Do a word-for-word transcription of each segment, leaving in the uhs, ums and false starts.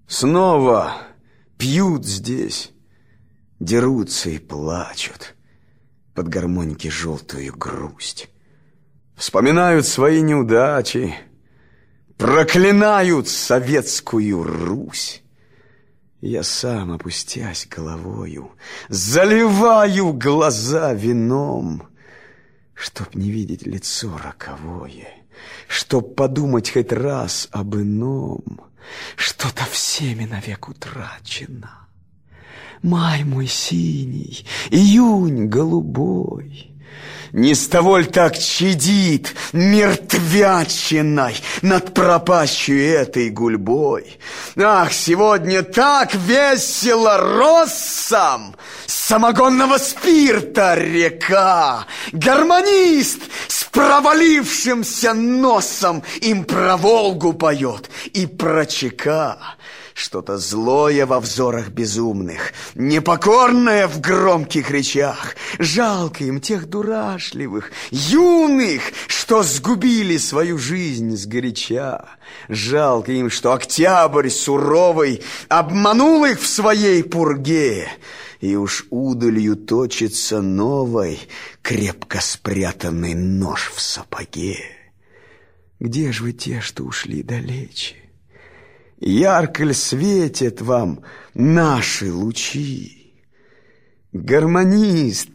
Снова пьют здесь, дерутся и плачут под гармоники желтую грусть. Вспоминают свои неудачи, проклинают советскую Русь. Я сам, опустясь головою, заливаю глаза вином, чтоб не видеть лицо роковое, чтоб подумать хоть раз об ином. Что-то всеми навек утрачено. Май мой синий, июнь голубой. Не с того ль так чадит мертвячиной над пропащей этой гульбой? Ах, сегодня так весело россам самогонного спирта река! Гармонист с провалившимся носом им про Волгу поет и про ЧК. Что-то злое во взорах безумных, непокорное в громких речах. Жалко им тех дурашливых, юных, что сгубили свою жизнь сгоряча. Жалко им, что октябрь суровый обманул их в своей пурге. И уж удалью точится новой, крепко спрятанный нож в сапоге. Где ж вы те, что ушли далече? Ярко ль светят вам наши лучи? Гармонист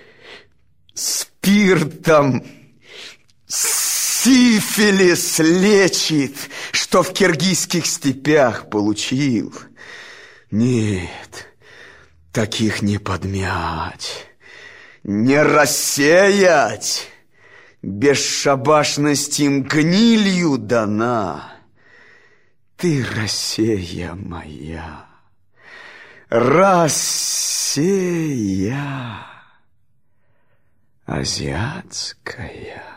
спиртом сифилис лечит, что в киргизских степях получил. Нет, таких не подмять, не рассеять. Бесшабашность им гнилью дана. Ты, Россия моя, Россия азиатская.